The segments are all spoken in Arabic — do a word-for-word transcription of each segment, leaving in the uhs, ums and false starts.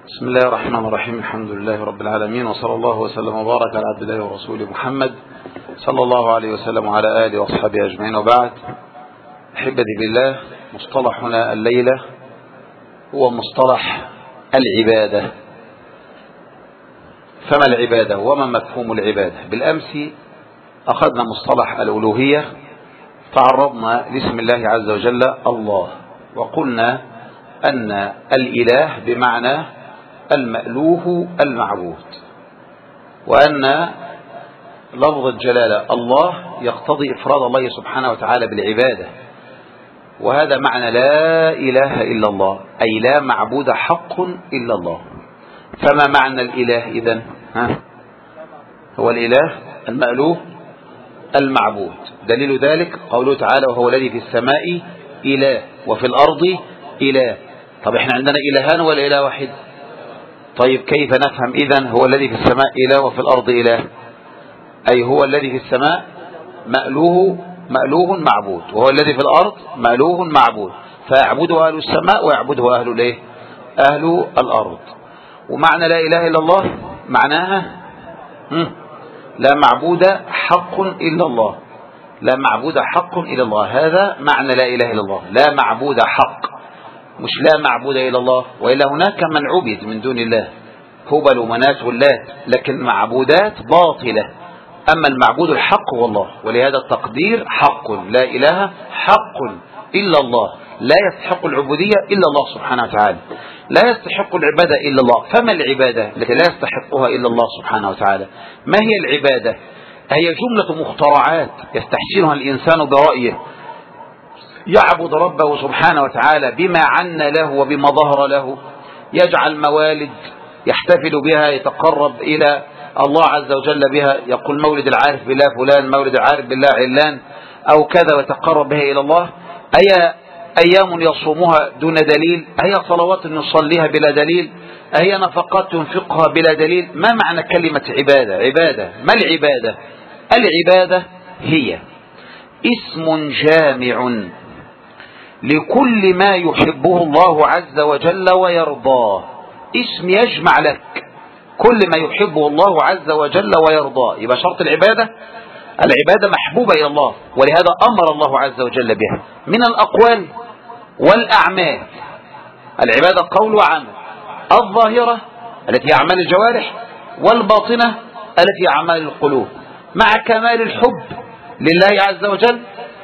بسم الله الرحمن الرحيم. الحمد لله رب العالمين، وصلى الله وسلم وبارك على عبد الله ورسوله محمد صلى الله عليه وسلم وعلى آله وأصحابه أجمعين، وبعد. أحبتي بالله، مصطلحنا الليلة هو مصطلح العبادة. فما العبادة وما مفهوم العبادة؟ بالأمس أخذنا مصطلح الألوهية، تعرضنا لاسم الله عز وجل الله، وقلنا أن الإله بمعنى المألوه المعبود، وأن لفظ الجلالة الله يقتضي إفراد الله سبحانه وتعالى بالعبادة، وهذا معنى لا إله إلا الله، أي لا معبود حق إلا الله. فما معنى الإله إذن؟ ها؟ هو الإله المألوه المعبود. دليل ذلك قوله تعالى: وهو الذي في السماء إله وفي الأرض إله. طب احنا عندنا إلهان ولا إله واحد؟ طيب كيف نفهم إذن هو الذي في السماء إله وفي الأرض إله؟ أي هو الذي في السماء مألوه مألوه معبود، وهو الذي في الأرض مألوه معبود، فيعبده أهل السماء ويعبده أهل الايه؟ أهل الأرض. ومعنى لا إله إلا الله معناها لا معبود حق إلا الله، لا معبود حق إلا الله، هذا معنى لا إله إلا الله، لا معبود حق، مش لا معبود إلا الله. وإلا هناك من عبد من دون الله، هبل ومنات واللات، لكن معبودات باطلة. أما المعبود الحق هو الله، ولهذا التقدير حق، لا إله حق إلا الله، لا يستحق العبودية إلا الله سبحانه وتعالى، لا يستحق العبادة إلا الله. فما العبادة التي لا يستحقها إلا الله سبحانه وتعالى؟ ما هي العبادة؟ هي جملة مخترعات يستحسنها الإنسان برأيه، يعبد ربه سبحانه وتعالى بما عن له وبما ظهر له، يجعل موالد يحتفل بها، يتقرب إلى الله عز وجل بها، يقول مولد العارف بالله فلان، مولد العارف بالله علان، أو كذا، ويتقرب بها إلى الله. أي أيام يصومها دون دليل؟ أي صلوات نصليها بلا دليل؟ أي نفقات تنفقها بلا دليل؟ ما معنى كلمة عبادة؟ عبادة ما العبادة؟ العبادة هي اسم جامع لكل ما يحبه الله عز وجل ويرضاه، اسم يجمع لك كل ما يحبه الله عز وجل ويرضاه. يبقى شرط العبادة، العبادة محبوبة إلى الله، ولهذا أمر الله عز وجل بها من الأقوال والأعمال. العبادة قول وعمل، الظاهرة التي هي أعمال الجوارح، والباطنة التي هي أعمال القلوب، مع كمال الحب لله عز وجل.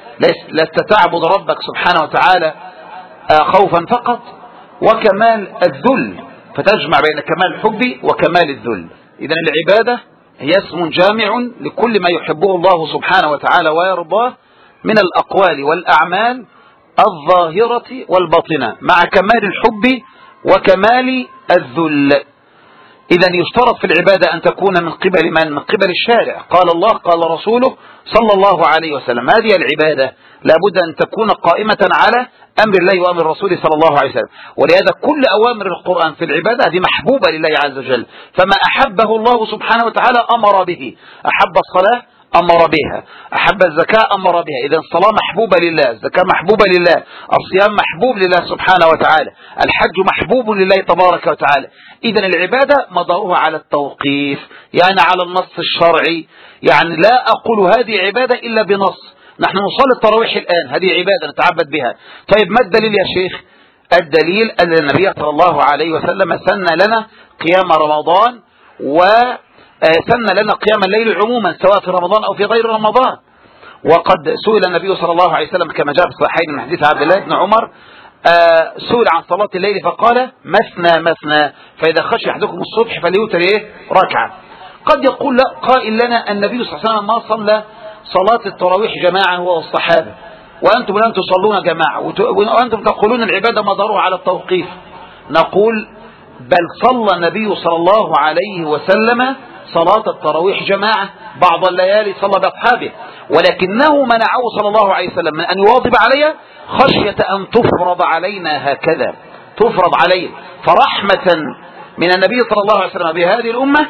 لست تعبد ربك سبحانه وتعالى خوفا فقط، وكمال الذل، فتجمع بين كمال الحب وكمال الذل. إذن العبادة هي اسم جامع لكل ما يحبه الله سبحانه وتعالى ويرضاه من الأقوال والأعمال الظاهرة والباطنة، مع كمال الحب وكمال الذل. إذن يشترط في العبادة أن تكون من قبل من؟ من قبل الشارع، قال الله قال رسوله صلى الله عليه وسلم. هذه العبادة لابد أن تكون قائمة على أمر الله وأمر رسوله صلى الله عليه وسلم، ولهذا كل أوامر القرآن في العبادة هذه محبوبة لله عز وجل، فما أحبه الله سبحانه وتعالى أمر به. أحب الصلاة أمر بها، أحب الزكاة أمر بها. إذن الصلاة محبوبة لله، الزكاة محبوبة لله، الصيام محبوب لله سبحانه وتعالى، الحج محبوب لله تبارك وتعالى. إذن العبادة مدارها على التوقيف، يعني على النص الشرعي. يعني لا أقول هذه عبادة إلا بنص. نحن نصلي التراويح الآن، هذه عبادة نتعبد بها. طيب ما الدليل يا شيخ؟ الدليل أن النبي صلى الله عليه وسلم سن لنا قيام رمضان، و سن لنا قيام الليل عموما سواء في رمضان أو في غير رمضان. وقد سئل النبي صلى الله عليه وسلم كما جاء في الصحيحين من حديث عبد الله بن عمر، سئل عن صلاة الليل فقال مثنى مثنى، فإذا خشي أحدكم الصبح فليوتر إيه؟ ركعة. قد يقول لا قائل لنا النبي صلى الله عليه وسلم ما صلى صلاة التراويح جماعة هو والصحابة، وأنتم لن تصلون جماعة، وأنتم تقولون العبادة مدارها على التوقيف. نقول بل صلى النبي صلى الله عليه وسلم صلاة التراويح جماعة، بعض الليالي صلى بأصحابه، ولكنه منعه صلى الله عليه وسلم من أن يواظب عليها خشية أن تفرض علينا هكذا، تفرض علينا. فرحمة من النبي صلى الله عليه وسلم بهذه الأمة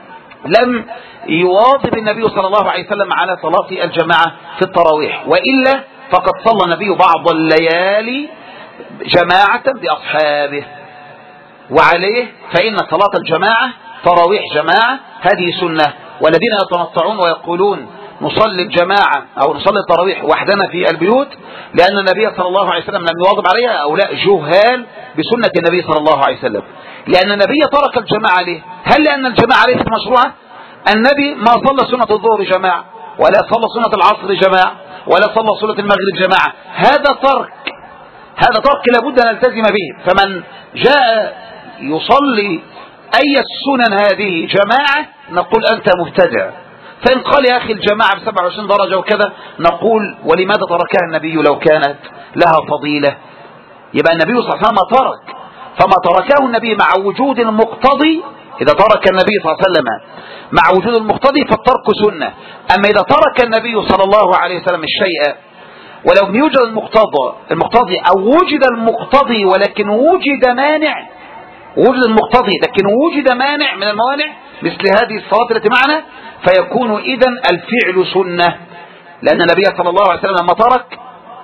لم يواظب النبي صلى الله عليه وسلم على صلاة الجماعة في التراويح، وإلا فقد صلى النبي بعض الليالي جماعة بأصحابه. وعليه فإن صلاة الجماعة تراويح جماعة هذه سنة. والذين يتنطعون ويقولون نصلي الجماعة أو نصلي التراويح وحدنا في البيوت لأن النبي صلى الله عليه وسلم لم يواظب عليها، أو لا، جهال بسنة النبي صلى الله عليه وسلم. لأن النبي ترك الجماعة ليه؟ هل لأن الجماعة ليست مشروعة؟ النبي ما صلى سنة الظهر جماعة، ولا صلى سنة العصر جماعة، ولا صلى سنة المغرب جماعة. هذا ترك، هذا ترك لابد أن نلتزم به. فمن جاء يصلي أي السنن هذه جماعة نقول أنت مبتدع. فإن قال يا أخي الجماعة بسبعة وعشرين درجة وكذا، نقول ولماذا تركها النبي لو كانت لها فضيلة؟ يبقى النبي صلى الله عليه وسلم ترك، فما تركه النبي مع وجود المقتضي. إذا ترك النبي صلى الله عليه وسلم مع وجود المقتضي فالترك سنة. أما إذا ترك النبي صلى الله عليه وسلم الشيء ولو لم يوجد المقتضى المقتضي أو وجد المقتضي ولكن وجد مانع، وجد المقتضي لكن وجد مانع من الموانع مثل هذه الصلاة التي معنا، فيكون إذن الفعل سنة. لأن النبي صلى الله عليه وسلم لما ترك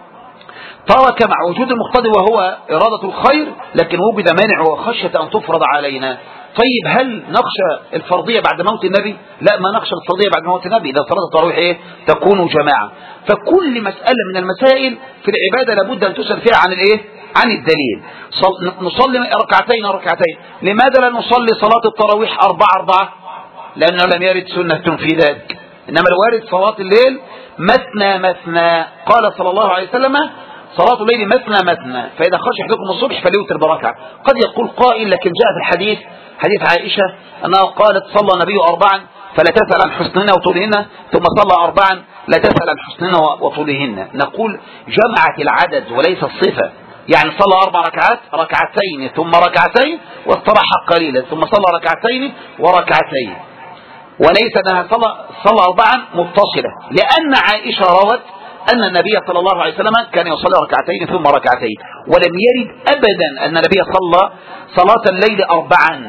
ترك مع وجود المقتضي وهو إرادة الخير، لكن وجد مانع وخشية أن تفرض علينا. طيب هل نخشى الفرضية بعد موت النبي؟ لا، ما نخشى الفرضية بعد موت النبي. إذا صلاة التراويح إيه؟ تكون جماعة. فكل مسألة من المسائل في العبادة لابد أن تسأل فيها عن الإيه؟ عن الدليل. نصلي ركعتين ركعتين، لماذا لا نصلي صلاة التراويح أربعة أربعة؟ لأنه لم يرد سنة في ذلك. إنما الوارد صلاة الليل مثنى مثنى. قال صلى الله عليه وسلم صلاة الليل مثنى مثنى، فإذا خرج أحدكم الصبح فليوتر بركعة. قد يقول قائل لكن جاء في الحديث حديث عائشة أنها قالت صلى النبي أربعا فلا تسأل عن حسنهن وطولهن، ثم صلى أربعا لا تسأل عن حسنهن وطولهن. نقول جمعت العدد وليس الصفة. يعني صلى أربع ركعات ركعتين ثم ركعتين واستراح قليلا ثم صلى ركعتين وركعتين، وليس أنها صلى صلى أربعا متصلة. لأن عائشة روت أن النبي صلى الله عليه وسلم كان يصلي ركعتين ثم ركعتين، ولم يرد أبدا أن النبي صلى صلاة الليل أربعا.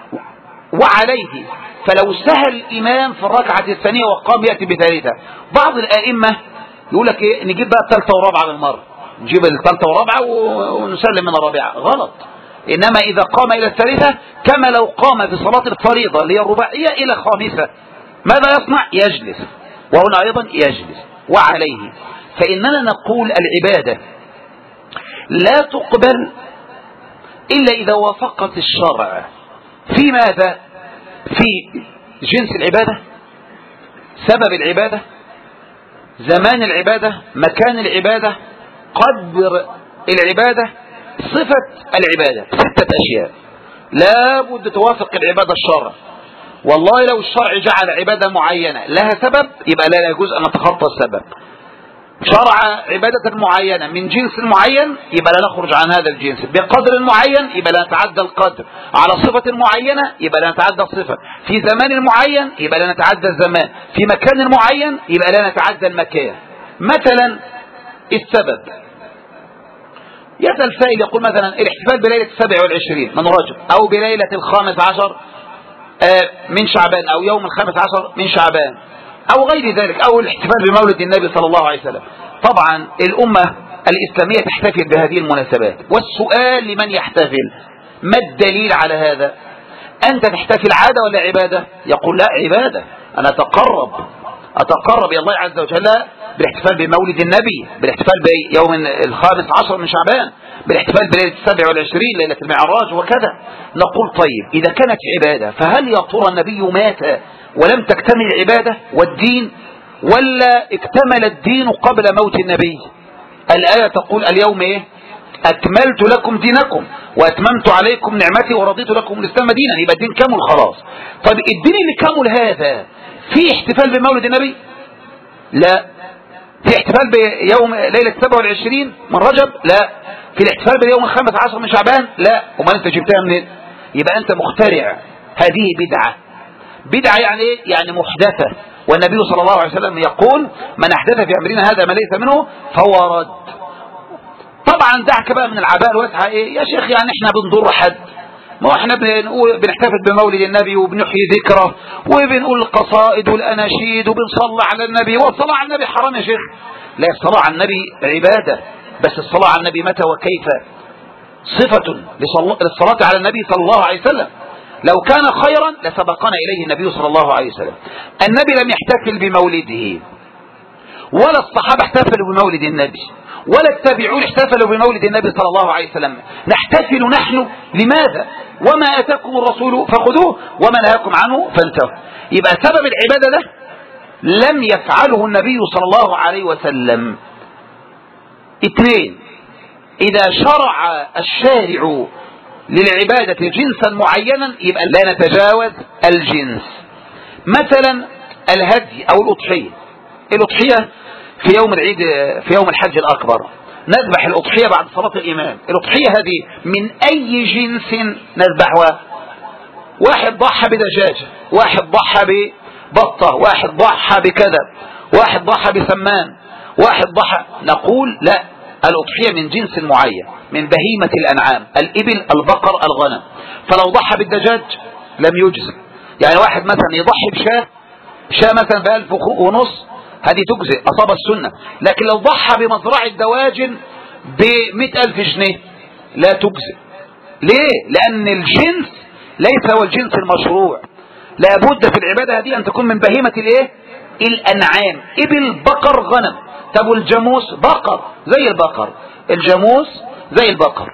وعليه فلو سهل الإمام في الركعة الثانية وقام يأتي بثالثة. بعض الآئمة يقول لك إيه، نجيب بقى الثالثة والرابعة بالمرة، نجيب الثالثة والرابعة ونسلم من الرابعة. غلط. إنما إذا قام إلى الثالثة كما لو قام في صلاة الفريضة اللي هي الرباعية إلى خامسة، ماذا يصنع؟ يجلس، وهنا أيضا يجلس. وعليه فإننا نقول العبادة لا تقبل إلا إذا وافقت الشرع. في ماذا؟ في جنس العبادة، سبب العبادة، زمان العبادة، مكان العبادة، قدر العبادة، صفة العبادة. ستة أشياء لا بد توافق العبادة الشرع. والله لو الشرع جعل عبادة معينة لها سبب يبقى لا يجوز أن نتخطى السبب. شرع عبادة معينة من جنس معين يبقى لا نخرج عن هذا الجنس، بقدر معين يبقى لا نتعدى القدر، على صفة معينة يبقى لا نتعدى الصفة، في زمان معين يبقى لا نتعدى الزمان، في مكان معين يبقى لا نتعدى المكان. مثلا السبب، يسأل سائل يقول مثلا الاحتفال بليلة السابع والعشرين من رجب، أو بليلة الخامس عشر من شعبان، أو يوم الخامس عشر من شعبان، أو غير ذلك، أو الاحتفال بمولد النبي صلى الله عليه وسلم. طبعا الأمة الإسلامية تحتفل بهذه المناسبات، والسؤال لمن يحتفل؟ ما الدليل على هذا؟ أنت تحتفل عادة ولا عبادة؟ يقول لا عبادة، أنا أتقرب أتقرب إلى الله عز وجل بالاحتفال بمولد النبي، بالاحتفال بيوم الخامس عشر من شعبان، بالاحتفال بليلة السابع والعشرين ليلة المعراج وكذا. نقول طيب إذا كانت عبادة فهل يا ترى النبي مات ولم تكتمل العبادة والدين، ولا اكتمل الدين قبل موت النبي؟ الآية تقول اليوم إيه؟ أكملت لكم دينكم وأتممت عليكم نعمتي ورضيت لكم الإسلام دينا. يبقى الدين كامل خلاص. طيب الدين اللي كامل هذا في احتفال بمولد النبي؟ لا. في احتفال بيوم ليلة السابع والعشرين من رجب؟ لا. في الاحتفال بيوم الخامس عشر من شعبان؟ لا. وما أنت جبتها منين؟ يبقى أنت مخترع. هذه بدعة. بدعة يعني ايه؟ يعني محدثة. والنبي صلى الله عليه وسلم يقول من احدث في امرنا هذا ما ليس منه فهو رد. طبعا دعك بقى من العباء الواسعة. ايه يا شيخ يعني احنا بنضر حد؟ ما احنا بنقول بنحتفل بمولد النبي وبنحيي ذكره وبنقول القصائد والاناشيد وبنصلي على النبي. والصلاة على النبي حرام يا شيخ؟ لا، الصلاة على النبي عبادة، بس الصلاة على النبي متى وكيف؟ صفة للصلاة على النبي صلى الله عليه وسلم. لو كان خيرا لسبقنا إليه النبي صلى الله عليه وسلم. النبي لم يحتفل بمولده، ولا الصحابة احتفلوا بمولد النبي، ولا التابعون احتفلوا بمولد النبي صلى الله عليه وسلم. نحتفل نحن لماذا؟ وما أتاكم الرسول فخذوه وما نهاكم عنه فانتهوا. يبقى سبب العبادة ده لم يفعله النبي صلى الله عليه وسلم. اثنين، إذا شرع الشارع للعبادة جنسا معينا يبقى لا نتجاوز الجنس. مثلا الهدي أو الأضحية. الأضحية في يوم العيد، في يوم الحج الأكبر نذبح الأضحية بعد صلاة الإمام. الأضحية هذه من أي جنس نذبحها؟ واحد ضحى بدجاجة، واحد ضحى ببطة، واحد ضحى بكذا، واحد ضحى بسمان، واحد ضحى. نقول لا، الأضحية من جنس معين، من بهيمة الأنعام، الإبل، البقر، الغنم. فلو ضحى بالدجاج لم يجزي. يعني واحد مثلا يضحي بشاه، شاه مثلا بألف ونص، هذه تجزي، أصاب السنة. لكن لو ضحى بمزرعة دواجن بمئة ألف جنيه لا تجزي. ليه؟ لأن الجنس ليس هو الجنس المشروع. لابد في العبادة هذه أن تكون من بهيمة الإيه؟ الأنعام، إبل، بقر، غنم. طب والجاموس؟ بقر زي البقر، الجاموس زي البقر.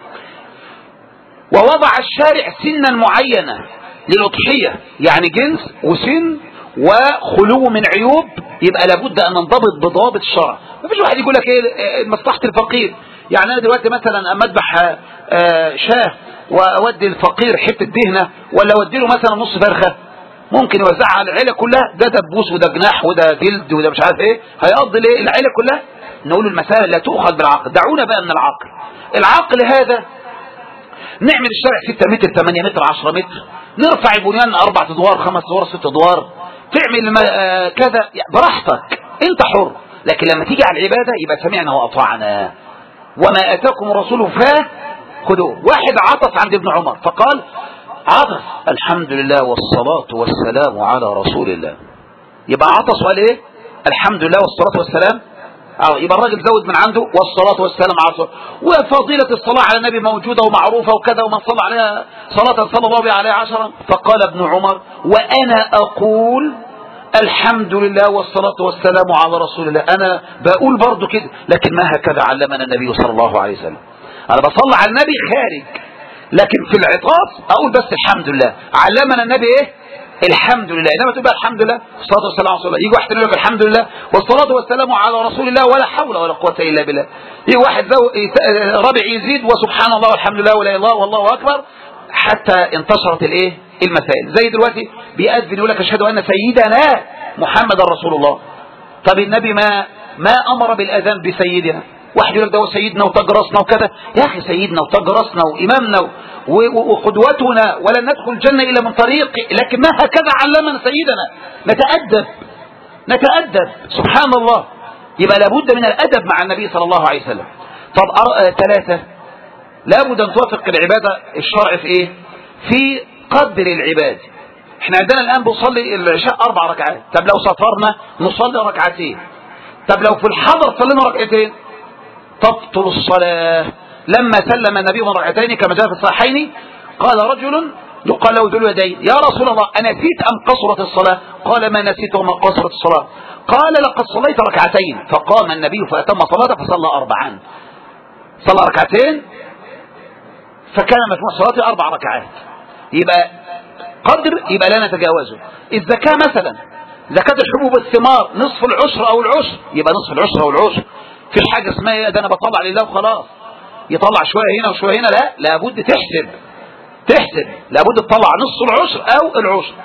ووضع الشارع سنا معينة للأضحية، يعني جنس وسن وخلو من عيوب. يبقى لابد أن ننضبط بضوابط الشرع. ما فيش واحد يقول لك ايه مصلحة الفقير. يعني أنا دلوقتي مثلا أما أذبح شاه وأودي الفقير حتة دهنة، ولا أودي له مثلا نص فرخة، ممكن يوزعها على العيلة كلها. ده دبوس وده جناح وده جلد وده مش عارف ايه، هيقضي ليه العيلة كلها؟ نقول المسائل لا تؤخذ بالعقل. دعونا بقى من العقل. العقل هذا نعمل الشارع ستة متر، ثمانية متر، عشرة متر، نرفع البنيان أربعة أدوار، خمس أدوار، ست أدوار، تعمل كذا براحتك، انت حر. لكن لما تيجي على العبادة يبقى سمعنا وأطعنا. وما أتاكم الرسول فخذوه. واحد عطس عند ابن عمر فقال عطس الحمد لله والصلاة والسلام على رسول الله. يبقى عطس وقال ايه؟ الحمد لله والصلاة والسلام. يبقى الراجل زود من عنده والصلاة والسلام على رسول الله. وفضيلة الصلاة على النبي موجودة ومعروفة وكذا، ومن صلى عليها صلاة صلى الله عليه عشرا. فقال ابن عمر وأنا أقول الحمد لله والصلاة والسلام على رسول الله. أنا بقول برضو كده، لكن ما هكذا علمنا النبي صلى الله عليه وسلم. أنا بصلي على النبي خارج، لكن في العطاس أقول بس الحمد لله. علمنا النبي إيه؟ الحمد لله. إنما تبقى الحمد لله والصلاة والسلام على رسول الله. يجي واحد يقول لك الحمد لله والصلاة والسلام على رسول الله ولا حول ولا قوة إلا بالله. يجي واحد رابع يزيد وسبحان الله والحمد لله ولا إله إلا الله والله أكبر، حتى انتشرت الإيه؟ المسائل. زي دلوقتي بيأذن يقول لك أشهد أن سيدنا محمد رسول الله. طب النبي ما ما أمر بالأذان بسيدنا. واحد يقول لك ده هو سيدنا وتاج راسنا وكذا. يا أخي سيدنا وتاج راسنا وإمامنا وقدوتنا، ولن ندخل الجنة إلا من طريق، لكن ما هكذا علمنا سيدنا. نتأدب نتأدب سبحان الله. يبقى لابد من الأدب مع النبي صلى الله عليه وسلم. طب ثلاثة، لابد أن توافق العبادة الشرع في إيه؟ في قدر العبادة. احنا عندنا الآن بنصلي العشاء أربع ركعات. طب لو سافرنا نصلي ركعتين. طب لو في الحضر صلينا ركعتين تبطل الصلاة. لما سلم النبي من ركعتين كما جاء في الصحيحين قال رجل يقال له ذو اليدين يا رسول الله أنسيت أم قصرت الصلاة؟ قال ما نسيت وما قصرت الصلاة. قال لقد صليت ركعتين. فقام النبي فأتم صلاته فصلى أربعا. صلى ركعتين فكان مجموع صلاته أربع ركعات. يبقى قدر، يبقى لا نتجاوزه. الزكاة مثلا، زكاة الحبوب والثمار نصف العشر أو العشر، يبقى نصف العشر أو العشر. في حاجة اسمها ايه ده انا بطلع لله وخلاص، يطلع شوية هنا وشوية هنا، لا لابد تحسب تحسب لابد تطلع نص العشر او العشر.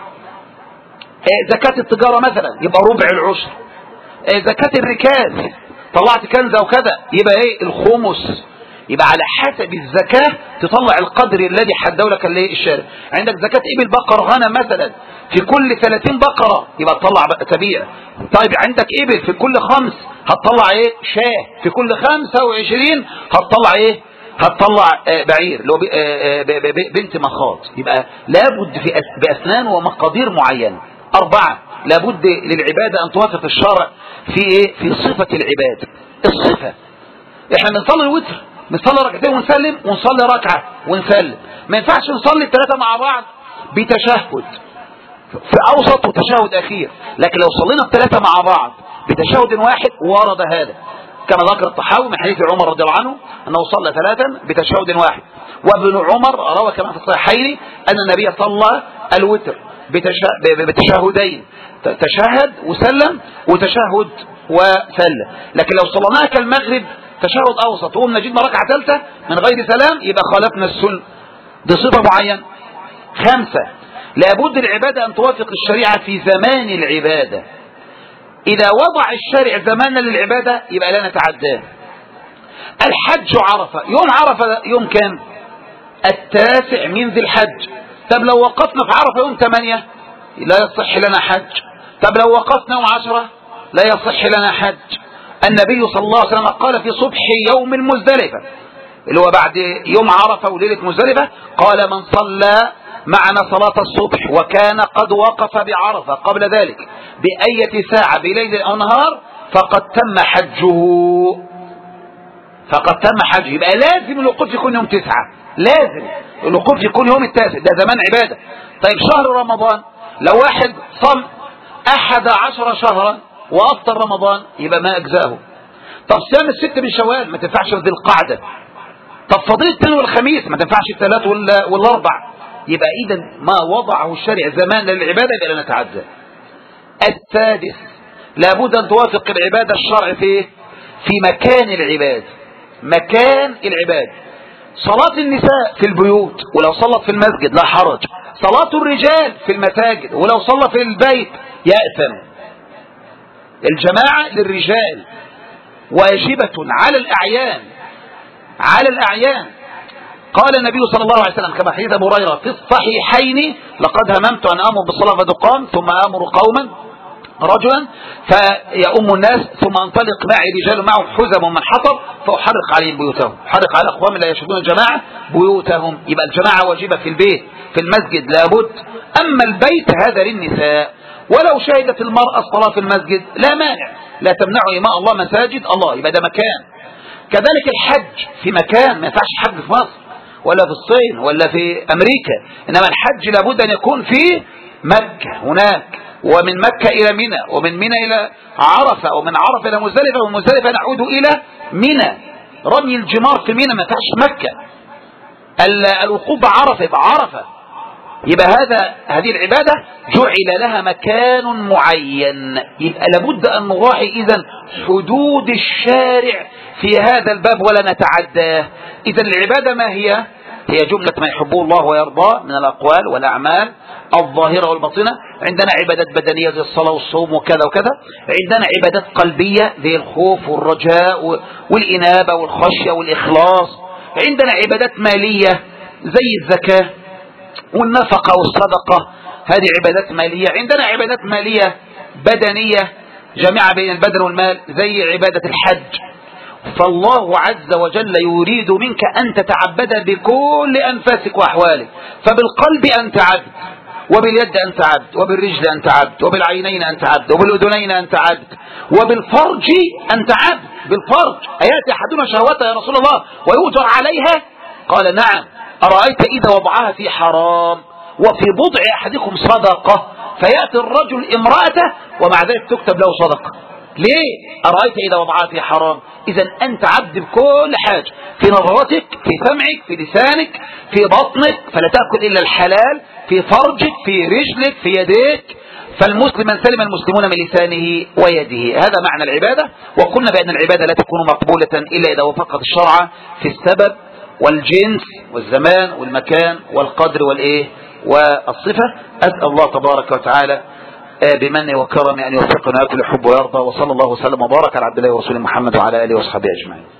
إيه زكاة التجارة مثلا يبقى ربع العشر. إيه زكاة الركاز طلعت كنز او كذا يبقى ايه الخمس. يبقى على حسب الزكاة تطلع القدر الذي حدده لك الشارع. عندك زكاة ابل بقر غنم مثلا في كل ثلاثين بقرة يبقى تطلع تبيع. طيب عندك ابل في كل خمس هتطلع ايه شاه، في كل خمسة وعشرين هتطلع ايه هتطلع بعير لو بنت مخاض. يبقى لابد في بأسنان ومقادير معينة. أربعة، لابد للعبادة أن توافق الشرع في ايه في صفة العبادة. الصفة احنا بنصلي الوتر نصلي ركعتين ونسلم، ونصلي ركعة ونسلم. ما ينفعش نصلي الثلاثة مع بعض بتشهد في أوسط وتشهد أخير. لكن لو صلينا الثلاثة مع بعض بتشهد واحد ورد هذا، كما ذكر الطحاوي من حديث عمر رضي الله عنه أنه صلى ثلاثا بتشهد واحد. وابن عمر روى كما في الصحيحين أن النبي صلى الوتر بتشهدين، تشهد وسلم وتشهد وسلم. لكن لو صلناها كالمغرب تشهد أوسط وقمنا جدنا ركعة ثالثة من غير سلام يبقى خالفنا السنة. دي صفة معينة. خمسة، لابد العبادة أن توافق الشريعة في زمان العبادة. إذا وضع الشارع زمانا للعبادة يبقى لا نتعداه. الحج عرفة، يوم عرفة يوم كام؟ التاسع من ذي الحج. طب لو وقفنا في عرفة يوم ثمانية لا يصح لنا حج. طب لو وقفنا يوم عشرة لا يصح لنا حج. النبي صلى الله عليه وسلم قال في صبح يوم مزدلفة اللي هو بعد يوم عرفة وليلة مزدلفة، قال من صلى معنا صلاة الصبح وكان قد وقف بعرفة قبل ذلك بأية ساعة بليل أو نهار فقد تم حجه، فقد تم حجه. يبقى لازم الوقوف يكون يوم تسعة، لازم الوقوف يكون يوم التاسع، ده زمان عبادة. طيب شهر رمضان لو واحد صم أحد عشر شهرا وأفطر رمضان يبقى ما أجزاه. طب صيام الست من شوال ما تنفعش في ذي القعدة. طب فضيلة الاثنين والخميس ما تنفعش الثلاث والأربع. يبقى إذا ما وضعه الشرع زمان للعبادة يبقى لا نتعدى. السادس، لابد أن توافق العبادة الشرع في في مكان العبادة، مكان العبادة. صلاة النساء في البيوت ولو صلت في المسجد لا حرج. صلاة الرجال في المساجد ولو صلى في البيت يأثم. الجماعة للرجال واجبة على الأعيان، على الأعيان. قال النبي صلى الله عليه وسلم كما حديث أبو هريرة في الصحيحين لقد هممت أن أمر بالصلاة فتقام ثم أمر قوما رجلا فيؤم الناس ثم انطلق معي رجال معهم حزم من حطب فأحرق عليهم بيوتهم، أحرق على أقوام لا يشهدون الجماعة بيوتهم. يبقى الجماعة واجبة في البيت، في المسجد لابد. أما البيت هذا للنساء، ولو شهدت المرأة الصلاة في المسجد لا مانع، لا تمنعوا إماء الله مساجد الله، يبقى ده مكان. كذلك الحج في مكان، ما ينفعش الحج في مصر ولا في الصين ولا في أمريكا، إنما الحج لابد أن يكون في مكة هناك، ومن مكة إلى منى، ومن منى إلى عرفة، ومن عرفة إلى مزدلفة، ومن مزدلفة نعود إلى منى. رمي الجمار في منى ما ينفعش مكة. الوقوف بعرفة يبقى عرفة. يبقى هذا هذه العبادة جعل لها مكان معين، يبقى لابد أن نراعي إذن حدود الشارع في هذا الباب ولا نتعداه. إذن العبادة ما هي؟ هي جملة ما يحبه الله ويرضاه من الأقوال والأعمال الظاهرة والباطنة. عندنا عبادات بدنية زي الصلاة والصوم وكذا وكذا، عندنا عبادات قلبية زي الخوف والرجاء والإنابة والخشية والإخلاص، عندنا عبادات مالية زي الزكاة والنفقة والصدقة، هذه عبادات مالية. عندنا عبادات مالية بدنية جامعة بين البدن والمال زي عبادة الحج. فالله عز وجل يريد منك أن تتعبد بكل أنفاسك وأحوالك، فبالقلب أنت عبد، وباليد أنت عبد، وبالرجل أنت عبد، وبالعينين أنت عبد، وبالأذنين أنت عبد، وبالفرج أنت عبد. بالفرج أياتي أحدنا شهوته يا رسول الله ويؤجر عليها؟ قال نعم. أرأيت إذا وضعها في حرام وفي بضع أحدكم صدقة فيأتي الرجل امرأته ومع ذلك تكتب له صدقة. ليه؟ أرأيت إذا وضعها في حرام. إذا أنت عبد بكل حاجة، في نظرتك، في سمعك، في لسانك، في بطنك فلا تأكل إلا الحلال، في فرجك، في رجلك، في يديك. فالمسلم من سلم المسلمون من لسانه ويده. هذا معنى العبادة. وقلنا بأن العبادة لا تكون مقبولة إلا إذا وفقت الشرع في السبب والجنس والزمان والمكان والقدر والإيه والصفة. أسأل الله تبارك وتعالى بمنه وكرمه أن يوفقنا كل حب ويرضى. وصلى الله وسلم وبارك على عبد الله ورسوله محمد وعلى آله وصحبه أجمعين.